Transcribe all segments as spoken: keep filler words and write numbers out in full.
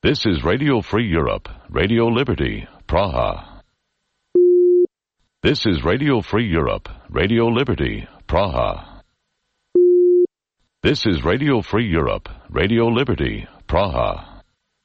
This is Radio Free Europe, Radio Liberty, Praha. This is Radio Free Europe, Radio Liberty, Praha. This is Radio Free Europe, Radio Liberty, Praha.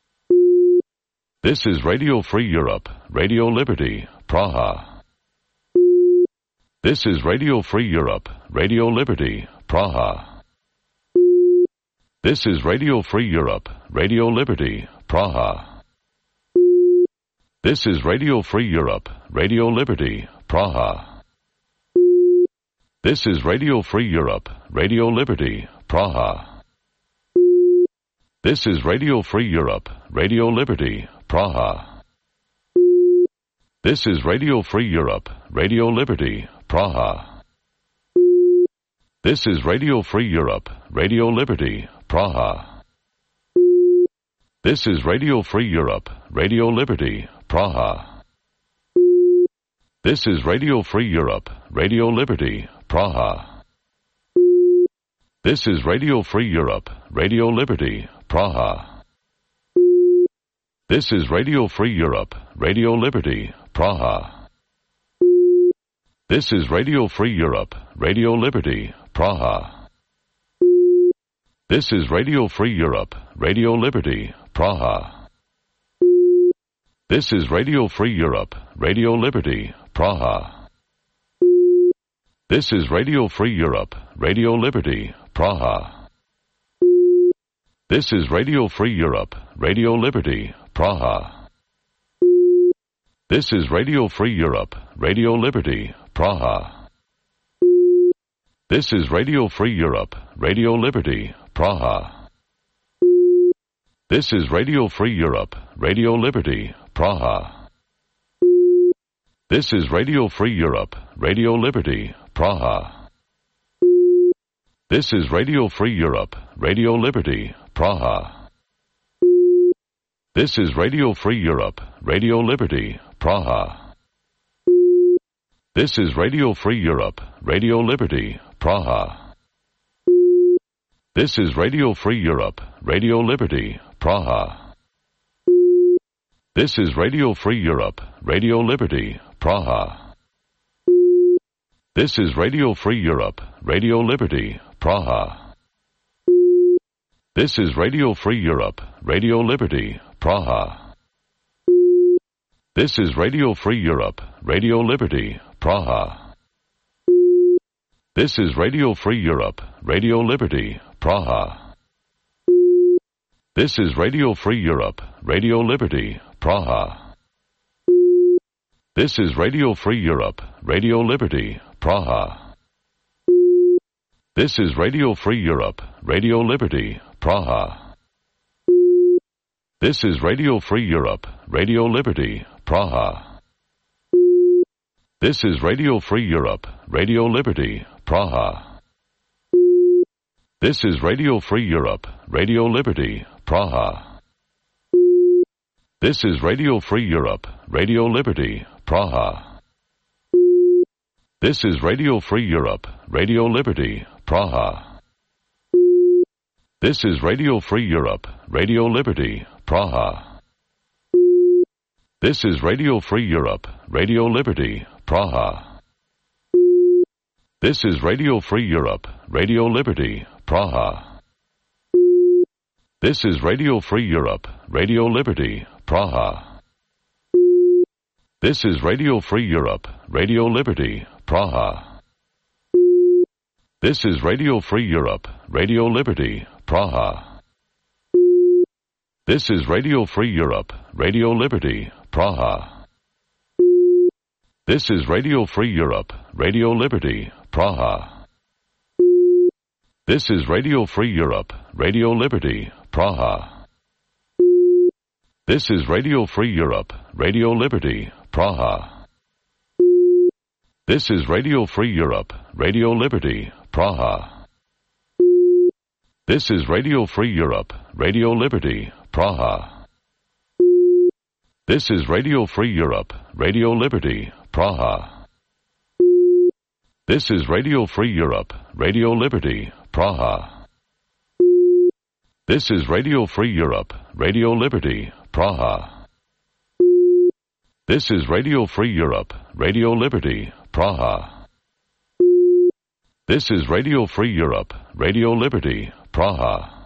This is Radio Free Europe, Radio Liberty, Praha. This is Radio Free Europe, Radio Liberty, Praha. This is Radio Free Europe, Radio Liberty, Praha. This is Radio Free Europe, Radio Liberty, Praha. This is Radio Free Europe, Radio Liberty, Praha. This is Radio Free Europe, Radio Liberty, Praha. This is Radio Free Europe, Radio Liberty, Praha. This is Radio Free Europe, Radio Liberty, Praha. This is Radio Free Europe, Radio Liberty, Praha. This is Radio Free Europe, Radio Liberty, Praha. This is Radio Free Europe, Radio Liberty, Praha. This is Radio Free Europe, Radio Liberty, Praha. This is Radio Free Europe, Radio Liberty, Praha. This is Radio Free Europe, Radio Liberty, Praha. This is Radio Free Europe, Radio Liberty, Praha. This is Radio Free Europe, Radio Liberty, Praha. This is Radio Free Europe, Radio Liberty, Praha. This is Radio Free Europe, Radio Liberty, Praha. This is Radio Free Europe, Radio Liberty, Praha. This is Radio Free Europe, Radio Liberty, Praha. This is Radio Free Europe, Radio Liberty, Praha. This is Radio Free Europe, Radio Liberty, Praha. This is Radio Free Europe, Radio Liberty, Praha. This is Radio Free Europe, Radio Liberty, Praha. This is Radio Free Europe, Radio Liberty, Praha. This is Radio Free Europe, Radio Liberty, Praha. This is Radio Free Europe, Radio Liberty, Praha. This is Radio Free Europe, Radio Liberty, Praha. This is Radio Free Europe, Radio Liberty, Praha. This is Radio Free Europe, Radio Liberty, Praha. This is Radio Free Europe, Radio Liberty, Praha. This is Radio Free Europe, Radio Liberty, Praha. This is Radio Free Europe, Radio Liberty, Praha. This is Radio Free Europe, Radio Liberty, Praha. This is Radio Free Europe, Radio Liberty, Praha. This is Radio Free Europe, Radio Liberty, Praha. This is Radio Free Europe, Radio Liberty, Praha. This is Radio Free Europe, Radio Liberty, Praha. This is Radio Free Europe, Radio Liberty, Praha. This is Radio Free Europe, Radio Liberty, Praha. This is Radio Free Europe, Radio Liberty, Praha. This is Radio Free Europe, Radio Liberty, Praha. This is Radio Free Europe, Radio Liberty, Praha. This is Radio Free Europe, Radio Liberty, Praha. This is Radio Free Europe, Radio Liberty, Praha. This is Radio Free Europe, Radio Liberty, Praha. This is Radio Free Europe, Radio Liberty, Praha. This is Radio Free Europe, Radio Liberty, Praha. This is Radio Free Europe, Radio Liberty, Praha. This is Radio Free Europe, Radio Liberty, Praha. This is Radio Free Europe, Radio Liberty, Praha. This is Radio Free Europe, Radio Liberty, Praha. This is Radio Free Europe, Radio Liberty, Praha. This is Radio Free Europe, Radio Liberty, Praha. This is Radio Free Europe, Radio Liberty, Praha.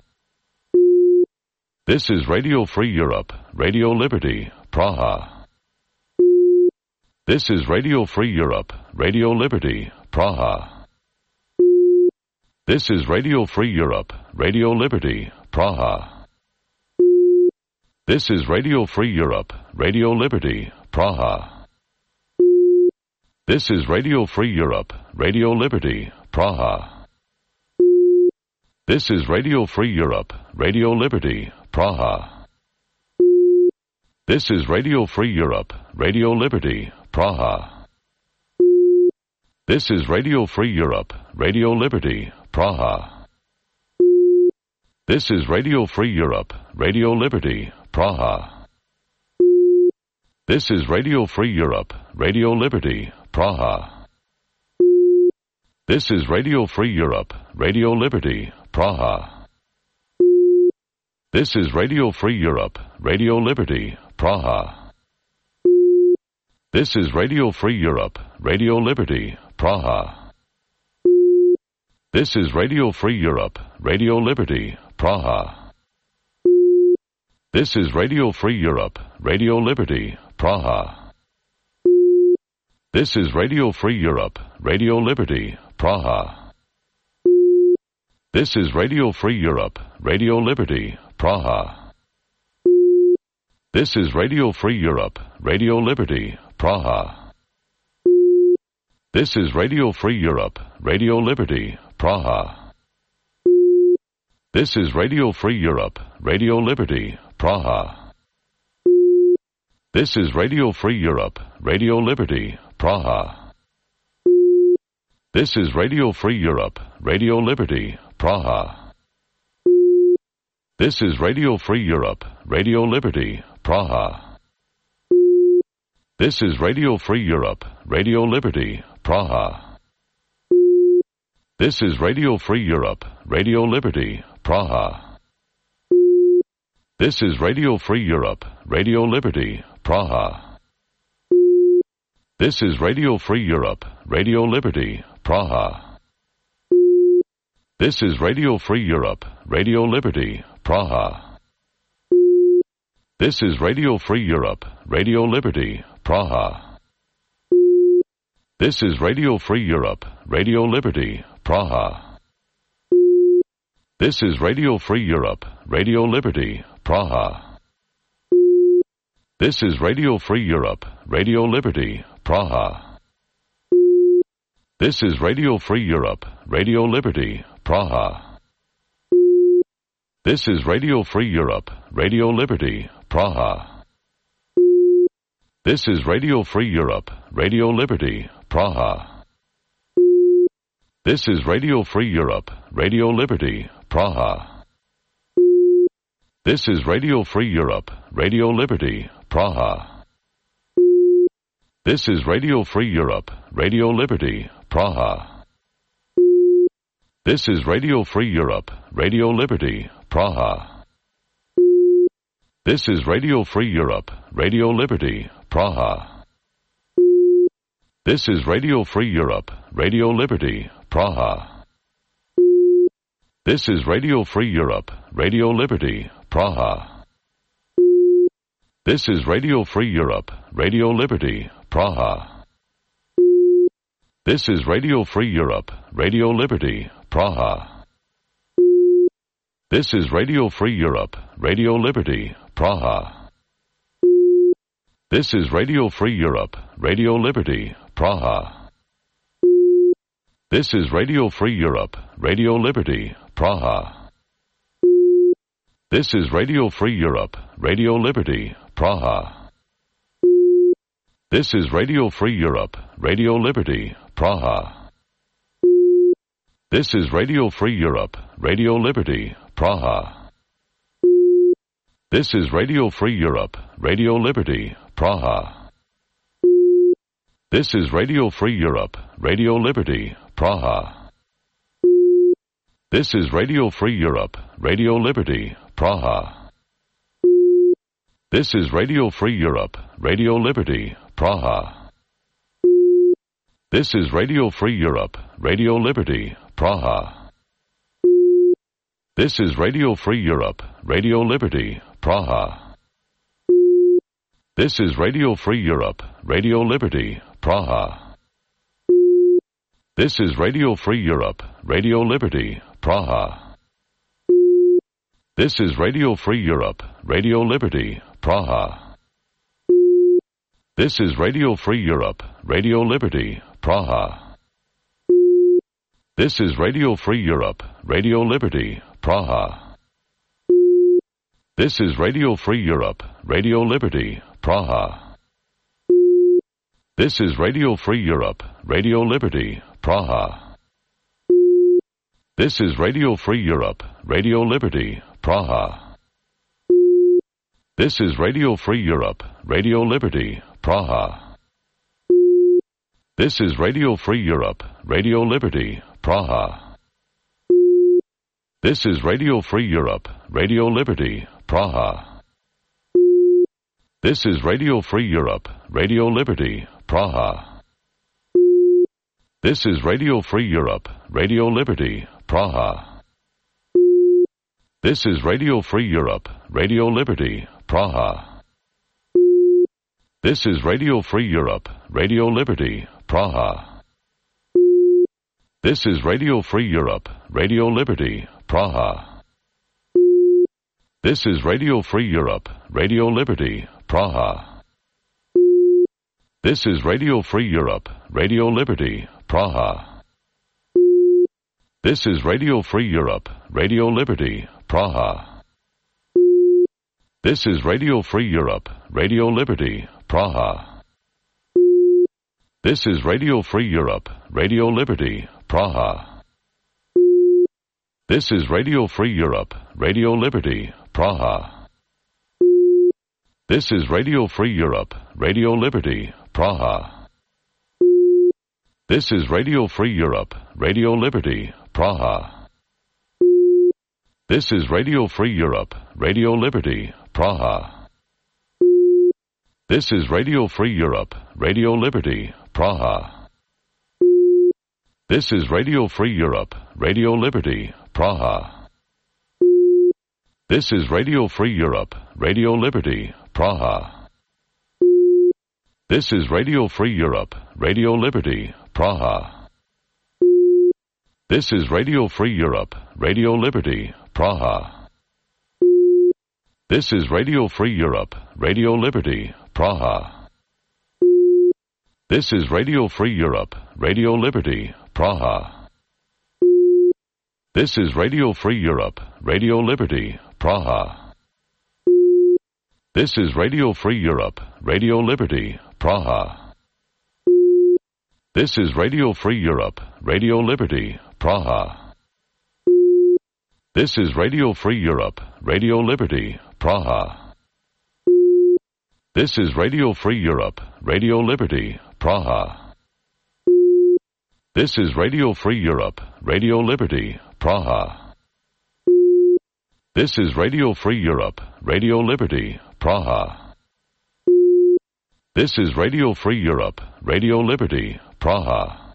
This is Radio Free Europe, Radio Liberty, Praha. This is Radio Free Europe, Radio Liberty, Praha. This is Radio Free Europe, Radio Liberty, Praha. This is Radio Free Europe, Radio Liberty, Praha. This is Radio Free Europe, Radio Liberty, Praha. This is Radio Free Europe, Radio Liberty, Praha. This is Radio Free Europe, Radio Liberty, Praha. This is Radio Free Europe, Radio Liberty, Praha. This is Radio Free Europe, Radio Liberty, Praha. This is Radio Free Europe, Radio Liberty, Praha. This is Radio Free Europe, Radio Liberty, Praha. This is Radio Free Europe, Radio Liberty, Praha. This is Radio Free Europe, Radio Liberty, Praha. This is Radio Free Europe, Radio Liberty, Praha. This is Radio Free Europe, Radio Liberty, Praha. This is Radio Free Europe, Radio Liberty, Praha. This is Radio Free Europe, Radio Liberty, Praha. This is Radio Free Europe, Radio Liberty, Praha. This is Radio Free Europe, Radio Liberty, Praha. This is Radio Free Europe, Radio Liberty, Praha. This is Radio Free Europe, Radio Liberty, Praha. This is Radio Free Europe, Radio Liberty, Praha. This is Radio Free Europe, Radio Liberty, Praha. This is Radio Free Europe, Radio Liberty, Praha. This is Radio Free Europe, Radio Liberty, Praha. This is Radio Free Europe, Radio Liberty, Praha. This is Radio Free Europe, Radio Liberty, Praha. This is Radio Free Europe, Radio Liberty, Praha. This is Radio Free Europe, Radio Liberty, Praha. This is Radio Free Europe, Radio Liberty, Praha. This is Radio Free Europe, Radio Liberty, Praha. This is Radio Free Europe, Radio Liberty, Praha. This is Radio Free Europe, Radio Liberty, Praha. This is Radio Free Europe, Radio Liberty, Praha. This is Radio Free Europe, Radio Liberty, Praha. This is Radio Free Europe, Radio Liberty, Praha. This is Radio Free Europe, Radio Liberty, Praha. This is Radio Free Europe, Radio Liberty, Praha. This is Radio Free Europe, Radio Liberty, Praha. This is Radio Free Europe, Radio Liberty, Praha. This is Radio Free Europe, Radio Liberty, Praha. This is Radio Free Europe, Radio Liberty, Praha. This is Radio Free Europe, Radio Liberty, Praha. This is Radio Free Europe, Radio Liberty, Praha. This is Radio Free Europe, Radio Liberty, Praha. This is Radio Free Europe, Radio Liberty, Praha. This is Radio Free Europe, Radio Liberty, Praha. This is Radio Free Europe, Radio Liberty, Praha. This is Radio Free Europe, Radio Liberty, Praha. This is Radio Free Europe, Radio Liberty, Praha. This is Radio Free Europe, Radio Liberty, Praha. This is Radio Free Europe, Radio Liberty, Praha. This is Radio Free Europe, Radio Liberty, Praha. This is Radio Free Europe, Radio Liberty, Praha. This is Radio Free Europe, Radio Liberty, Praha. This is Radio Free Europe, Radio Liberty, Praha. This is Radio Free Europe, Radio Liberty, Praha. This is Radio Free Europe, Radio Liberty, Praha. This is Radio Free Europe, Radio Liberty, Praha. This is Radio Free Europe, Radio Liberty, Praha. This is Radio Free Europe, Radio Liberty, Praha. This is Radio Free Europe, Radio Liberty, Praha. This is Radio Free Europe, Radio Liberty, Praha. This is Radio Free Europe, Radio Liberty, Praha. This is Radio Free Europe, Radio Liberty, Praha. This is Radio Free Europe, Radio Liberty, Praha. This is Radio Free Europe, Radio Liberty, Praha. This is Radio Free Europe, Radio Liberty, Praha. This is Radio Free Europe, Radio Liberty, Praha. This is Radio Free Europe, Radio Liberty, Praha. This is Radio Free Europe, Radio Liberty, Praha. This is Radio Free Europe, Radio Liberty, Praha. This is Radio Free Europe, Radio Liberty, Praha. This is Radio Free Europe, Radio Liberty, Praha. This is Radio Free Europe, Radio Liberty, Praha. This is Radio Free Europe, Radio Liberty, Praha. This is Radio Free Europe, Radio Liberty, Praha. This is Radio Free Europe, Radio Liberty, Praha. This is Radio Free Europe, Radio Liberty, Praha. This is Radio Free Europe, Radio Liberty, Praha. This is Radio Free Europe, Radio Liberty, Praha. This is Radio Free Europe, Radio Liberty, Praha. This is Radio Free Europe, Radio Liberty, Praha. This is Radio Free Europe, Radio Liberty, Praha. This is Radio Free Europe, Radio Liberty, Praha. This is Radio Free Europe, Radio Liberty, Praha. This is Radio Free Europe, Radio Liberty, Praha. This is Radio Free Europe, Radio Liberty, Praha. This is Radio Free Europe, Radio Liberty, Praha. This is Radio Free Europe, Radio Liberty, Praha. This is Radio Free Europe, Radio Liberty, Praha. This is Radio Free Europe, Radio Liberty, Praha. This is Radio Free Europe, Radio Liberty, Praha. This is Radio Free Europe, Radio Liberty, Praha. This is Radio Free Europe, Radio Liberty, Praha. This is Radio Free Europe, Radio Liberty, Praha.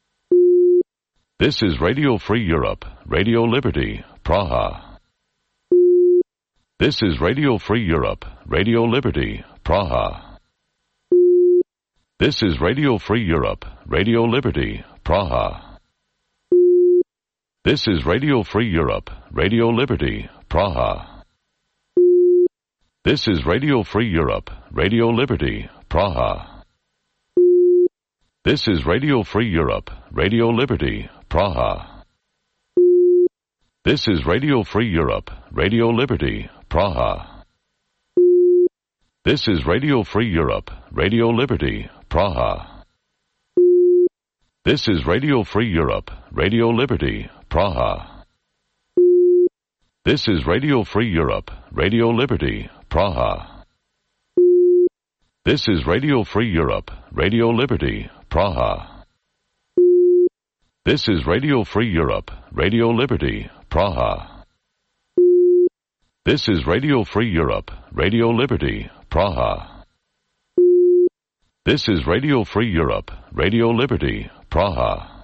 This is Radio Free Europe, Radio Liberty, Praha. This is Radio Free Europe, Radio Liberty, Praha. This is Radio Free Europe, Radio Liberty, Praha. This is Radio Free Europe, Radio Liberty, Praha. This is Radio Free Europe, Radio Liberty, Praha. This is Radio Free Europe, Radio Liberty, Praha. This is Radio Free Europe, Radio Liberty, Praha. This is Radio Free Europe, Radio Liberty, Praha. This is Radio Free Europe, Radio Liberty, Praha. This is Radio Free Europe, Radio Liberty, Praha. This is Radio Free Europe, Radio Liberty, Praha. This is Radio Free Europe, Radio Liberty, Praha. This is Radio Free Europe, Radio Liberty, Praha. This is Radio Free Europe, Radio Liberty, Praha.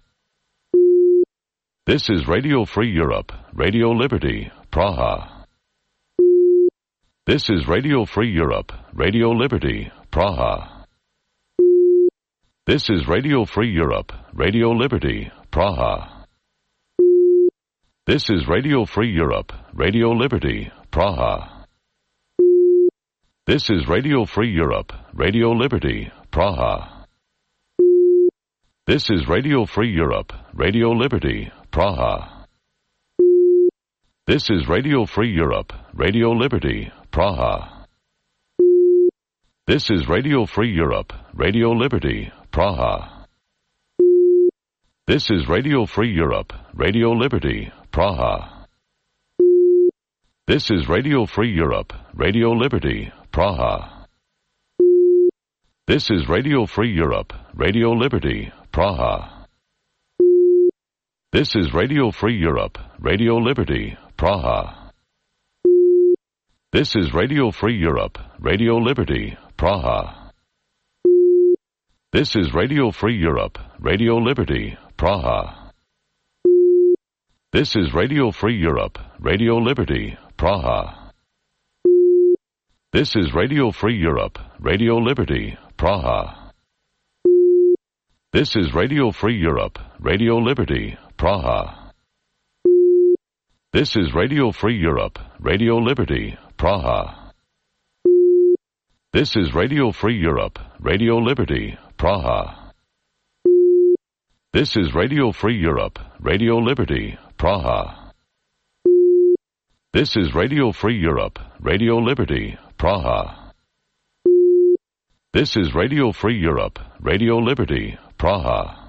This is Radio Free Europe, Radio Liberty, Praha. This is Radio Free Europe, Radio Liberty, Praha. This is Radio Free Europe, Radio Liberty, Praha. This is Radio Free Europe, Radio Liberty, Praha. This is Radio Free Europe, Radio Liberty, Praha. This is Radio Free Europe, Radio Liberty, Praha. This is Radio Free Europe, Radio Liberty, Praha. This is Radio Free Europe, Radio Liberty, Praha. This is Radio Free Europe, Radio Liberty, Praha. This is Radio Free Europe, Radio Liberty, Praha. This is Radio Free Europe, Radio Liberty, Praha. This is Radio Free Europe, Radio Liberty, Praha. This is Radio Free Europe, Radio Liberty, Praha. This is Radio Free Europe, Radio Liberty, Praha. This is Radio Free Europe, Radio Liberty, Praha. This is Radio Free Europe, Radio Liberty, Praha. This is Radio Free Europe, Radio Liberty, Praha. This is Radio Free Europe, Radio Liberty, Praha. This is Radio Free Europe, Radio Liberty, Praha. This is Radio Free Europe, Radio Liberty, Praha. This is Radio Free Europe, Radio Liberty, Praha. This is Radio Free Europe, Radio Liberty, Praha.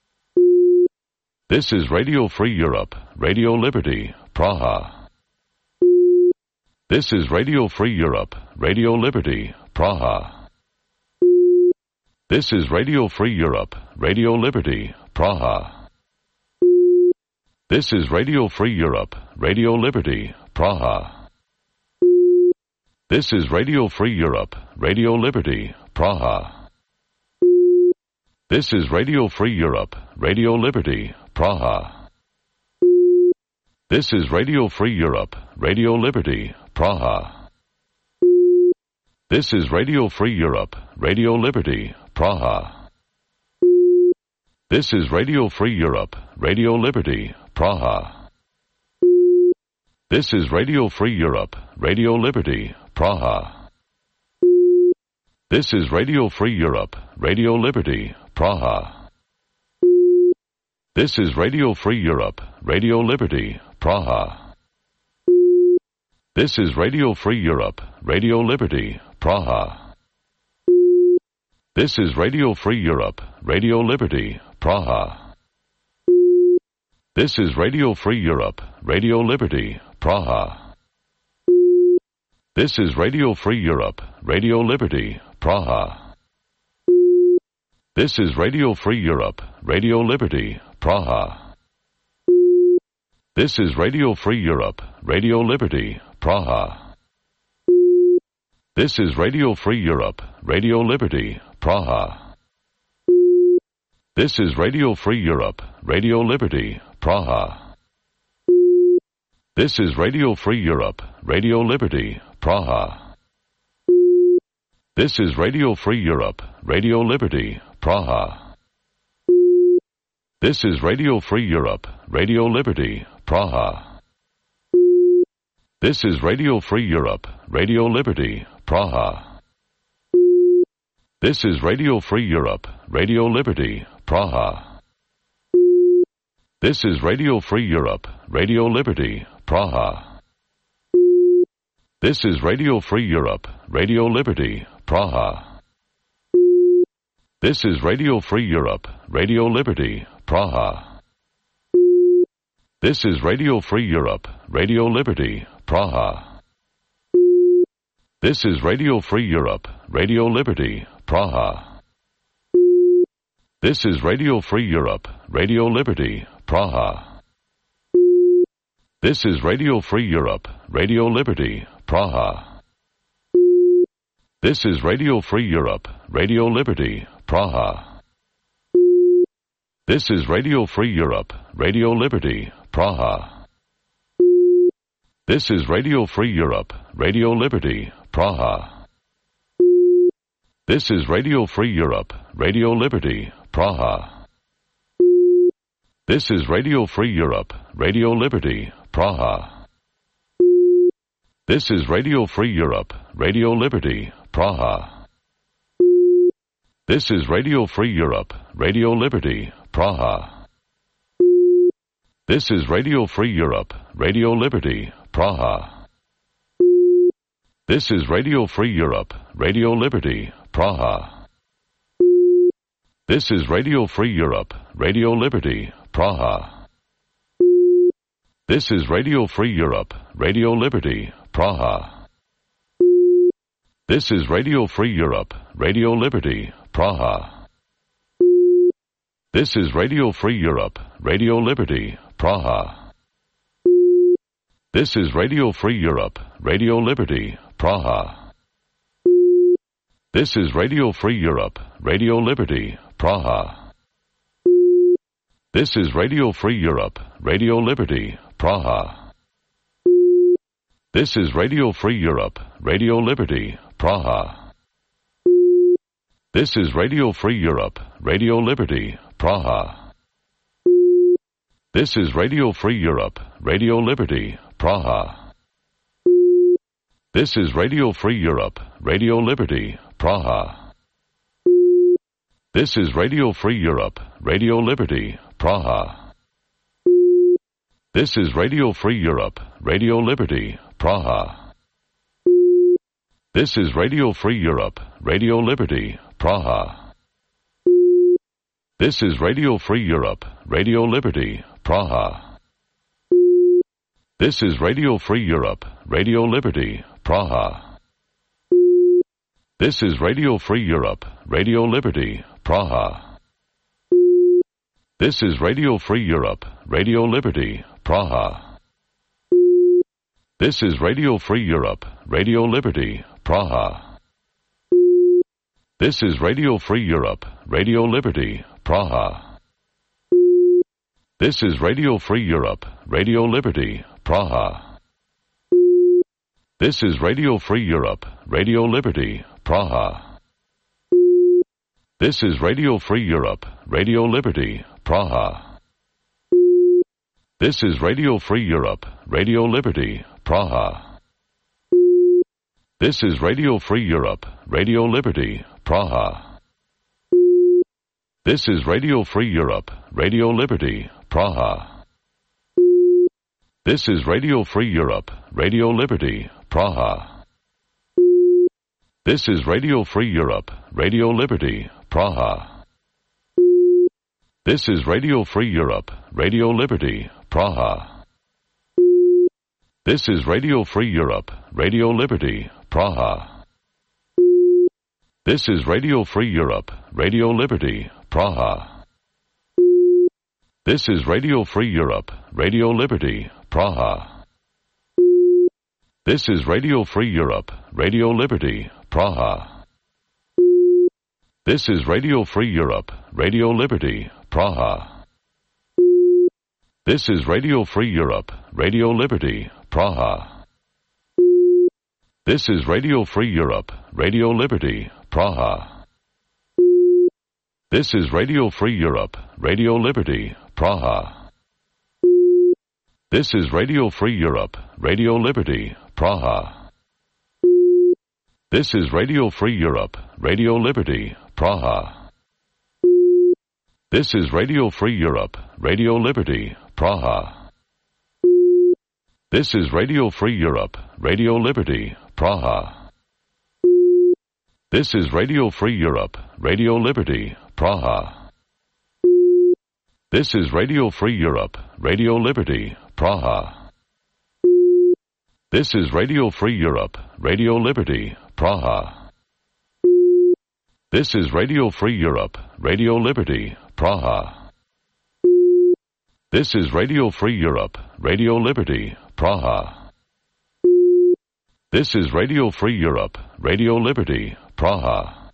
This is Radio Free Europe, Radio Liberty, Praha. This is Radio Free Europe, Radio Liberty, Praha. This is Radio Free Europe, Radio Liberty, Praha. This is Radio Free Europe, Radio Liberty, Praha. This is Radio Free Europe, Radio Liberty, Praha. This is Radio Free Europe, Radio Liberty, Praha. This is Radio Free Europe, Radio Liberty, Praha. This is Radio Free Europe, Radio Liberty, Praha. This is Radio Free Europe, Radio Liberty, Praha. This is Radio Free Europe, Radio Liberty, Praha. This is Radio Free Europe, Radio Liberty, Praha. This is Radio Free Europe, Radio Liberty, Praha. This is Radio Free Europe, Radio Liberty, Praha. This is Radio Free Europe, Radio Liberty, Praha. This is Radio Free Europe, Radio Liberty, Praha. This is Radio Free Europe, Radio Liberty, Praha. This is Radio Free Europe, Radio Liberty, Praha. This is Radio Free Europe, Radio Liberty, Praha. This is Radio Free Europe, Radio Liberty, Praha. This is Radio Free Europe, Radio Liberty, Praha. This is Radio Free Europe, Radio Liberty, Praha. This is Radio Free Europe, Radio Liberty, Praha. This is Radio Free Europe, Radio Liberty, Praha. This is Radio Free Europe, Radio Liberty, Praha. This is Radio Free Europe, Radio Liberty, Praha. This is Radio Free Europe, Radio Liberty, Praha. This is Radio Free Europe, Radio Liberty, Praha. This is Radio Free Europe, Radio Liberty, Praha. This is Radio Free Europe, Radio Liberty, Praha. This is Radio Free Europe, Radio Liberty, Praha. This is Radio Free Europe, Radio Liberty, Praha. This is Radio Free Europe, Radio Liberty, Praha. This is Radio Free Europe, Radio Liberty, Praha. This is Radio Free Europe, Radio Liberty, Praha. This is Radio Free Europe, Radio Liberty, Praha. This is Radio Free Europe, Radio Liberty, Praha. This is Radio Free Europe, Radio Liberty, Praha. This is Radio Free Europe, Radio Liberty, Praha. This is Radio Free Europe, Radio Liberty, Praha. This is Radio Free Europe, Radio Liberty, Praha. This is Radio Free Europe, Radio Liberty, Praha. This is Radio Free Europe, Radio Liberty, Praha. This is Radio Free Europe, Radio Liberty, Praha. This is Radio Free Europe, Radio Liberty, Praha. This is Radio Free Europe, Radio Liberty, Praha. This is Radio Free Europe, Radio Liberty, Praha. This is Radio Free Europe, Radio Liberty, Praha. This is Radio Free Europe, Radio Liberty, Praha. This is Radio Free Europe, Radio Liberty, Praha. This is Radio Free Europe, Radio Liberty, Praha. This is Radio Free Europe, Radio Liberty, Praha. This is Radio Free Europe, Radio Liberty, Praha. This is Radio Free Europe, Radio Liberty, Praha. This is Radio Free Europe, Radio Liberty, Praha. This is Radio Free Europe, Radio Liberty, Praha. This is Radio Free Europe, Radio Liberty, Praha. This is Radio Free Europe, Radio Liberty, Praha. This is Radio Free Europe, Radio Liberty, Praha. This is Radio Free Europe, Radio Liberty, Praha. This is Radio Free Europe, Radio Liberty, Praha. This is Radio Free Europe, Radio Liberty, Praha. This is Radio Free Europe, Radio Liberty, Praha. This is Radio Free Europe, Radio Liberty, Praha. This is Radio Free Europe, Radio Liberty, Praha. This is Radio Free Europe, Radio Liberty, Praha. This is Radio Free Europe, Radio Liberty, Praha. This is Radio Free Europe, Radio Liberty, Praha. This is Radio Free Europe, Radio Liberty, Praha. This is Radio Free Europe, Radio Liberty, Praha. This is Radio Free Europe, Radio Liberty, Praha. This is Radio Free Europe, Radio Liberty, Praha. This is Radio Free Europe, Radio Liberty, Praha. This is Radio Free Europe, Radio Liberty, Praha. This is Radio Free Europe, Radio Liberty, Praha. This is Radio Free Europe, Radio Liberty, Praha. This is Radio Free Europe, Radio Liberty, Praha. This is Radio Free Europe, Radio Liberty, Praha. This is Radio Free Europe, Radio Liberty, Praha. This is Radio Free Europe, Radio Liberty, Praha. This is Radio Free Europe, Radio Liberty, Praha. This is Radio Free Europe, Radio Liberty, Praha. This is Radio Free Europe, Radio Liberty, Praha. This is Radio Free Europe, Radio Liberty, Praha. This is Radio Free Europe, Radio Liberty, Praha. This is Radio Free Europe, Radio Liberty, Praha. This is Radio Free Europe, Radio Liberty, Praha. This is Radio Free Europe, Radio Liberty, Praha. This is Radio Free Europe, Radio Liberty, Praha.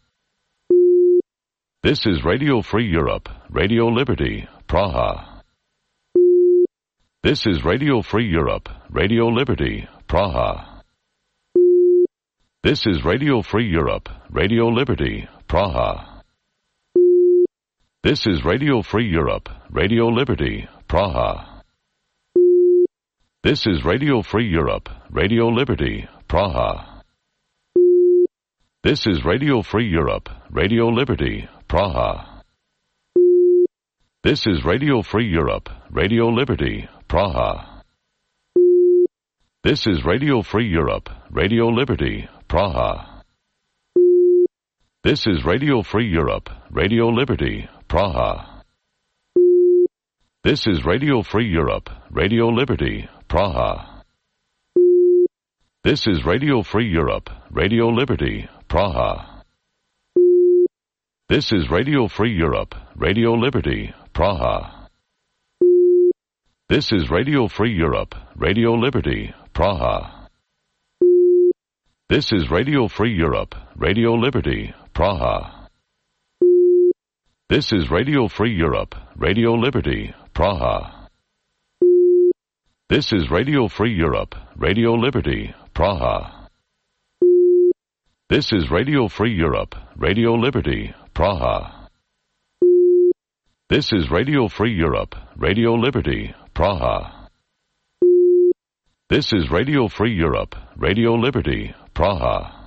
This is Radio Free Europe, Radio Liberty, Praha. This is Radio Free Europe, Radio Liberty, Praha. This is Radio Free Europe, Radio Liberty, Praha. This is Radio Free Europe, Radio Liberty, Praha. This is Radio Free Europe, Radio Liberty, Praha. This is Radio Free Europe, Radio Liberty, Praha. This is Radio Free Europe, Radio Liberty, Praha. This is Radio Free Europe, Radio Liberty, Praha. This is Radio Free Europe, Radio Liberty, Praha. This is Radio Free Europe, Radio Liberty, Praha. This is Radio Free Europe, Radio Liberty, Praha. This is Radio Free Europe, Radio Liberty, Praha. This is Radio Free Europe, Radio Liberty, Praha. This is Radio Free Europe, Radio Liberty, Praha. This is Radio Free Europe, Radio Liberty, Praha. This is Radio Free Europe, Radio Liberty, Praha. This is Radio Free Europe, Radio Liberty, Praha. This is Radio Free Europe, Radio Liberty, Praha. This is Radio Free Europe, Radio Liberty, Praha.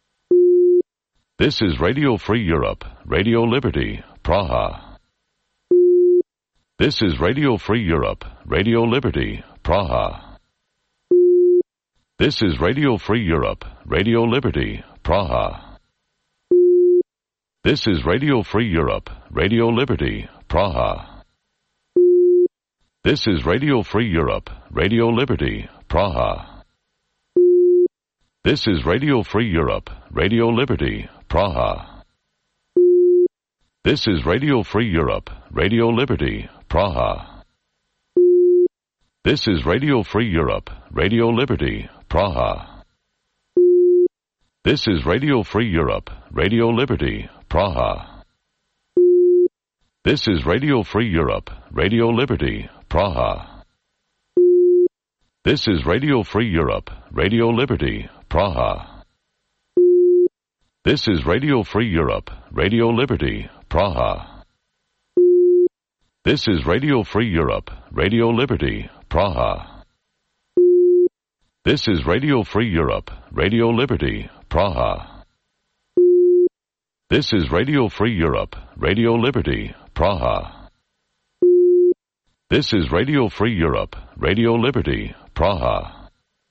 This is Radio Free Europe, Radio Liberty, Praha. This is Radio Free Europe, Radio Liberty, Praha. This is Radio Free Europe, Radio Liberty, Praha. This is Radio Free Europe, Radio Liberty, Praha. This is Radio Free Europe, Radio Liberty, Praha. This is Radio Free Europe, Radio Liberty, Praha. This is Radio Free Europe, Radio Liberty, Praha. This is Radio Free Europe, Radio Liberty, Praha. This is Radio Free Europe, Radio Liberty, Praha. This is Radio Free Europe, Radio Liberty, Praha. This is Radio Free Europe, Radio Liberty, Praha. This is Radio Free Europe, Radio Liberty, Praha. This is Radio Free Europe, Radio Liberty, Praha. This is Radio Free Europe, Radio Liberty, Praha. This is Radio Free Europe, Radio Liberty, Praha. This is Radio Free Europe, Radio Liberty, Praha.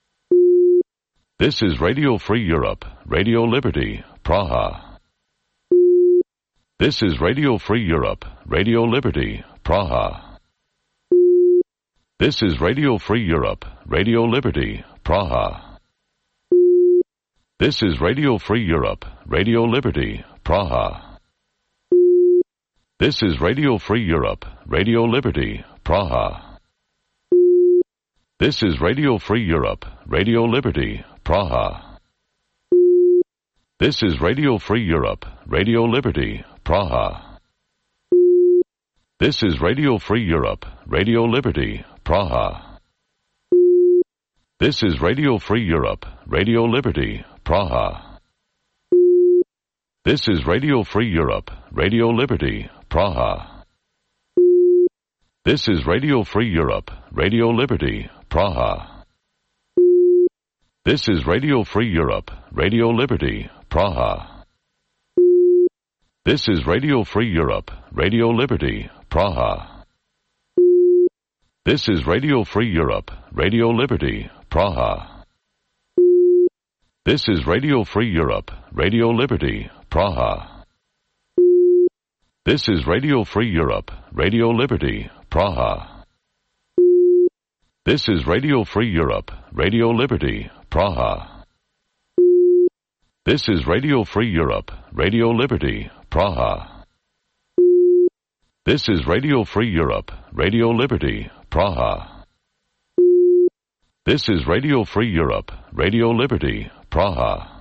This is Radio Free Europe, Radio Liberty, Praha. This is Radio Free Europe, Radio Liberty, Praha. This is Radio Free Europe, Radio Liberty, Praha. This is Radio Free Europe, Radio Liberty, Praha. This is Radio Free Europe, Radio Liberty, Praha. This is Radio Free Europe, Radio Liberty, Praha. This is Radio Free Europe, Radio Liberty, Praha. This is Radio Free Europe, Radio Liberty, Praha. This is Radio Free Europe, Radio Liberty, Praha. This is Radio Free Europe, Radio Liberty, Praha. This is Radio Free Europe, Radio Liberty, Praha. This is Radio Free Europe, Radio Liberty, Praha. This is Radio Free Europe, Radio Liberty, Praha. This is Radio Free Europe, Radio Liberty, Praha. This is Radio Free Europe, Radio Liberty, Praha. This is Radio Free Europe, Radio Liberty, Praha. This is Radio Free Europe, Radio Liberty, Praha. This is Radio Free Europe, Radio Liberty, Praha. This is Radio Free Europe, Radio Liberty, Praha. This is Radio Free Europe, Radio Liberty, Praha.